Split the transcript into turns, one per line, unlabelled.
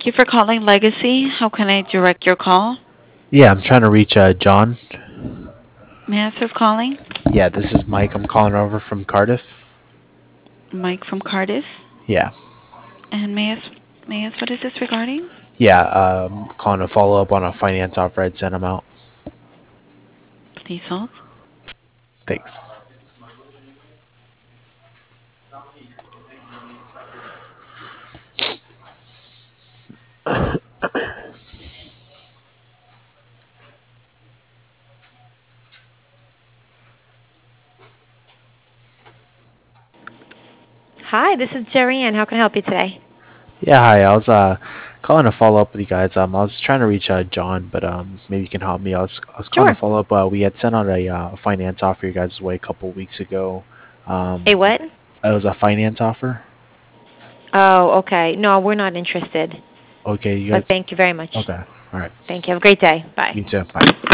Thank you for calling Legacy. How can I direct your call?
Yeah, I'm trying to reach John.
May I ask who's calling?
Yeah, this is Mike. I'm calling over from Cardiff.
Mike from Cardiff.
Yeah,
And may I ask what is this regarding?
yeah. Calling to follow up on a finance offer I'd sent him out.
Please hold.
Thanks.
Hi, this is Jerry Ann. How can I help you today?
Yeah, hi. I was calling to follow up with you guys. I was trying to reach John, but maybe you can help me. I was calling to
Sure.
follow up. We had sent out a finance offer you guys' way a couple weeks ago.
A
Um,
what?
it was a finance offer.
Oh, okay. No, we're not interested.
Okay, you
But
guys.
thank you very much.
Okay, all right.
Thank you. Have a great day. Bye.
You too. Bye.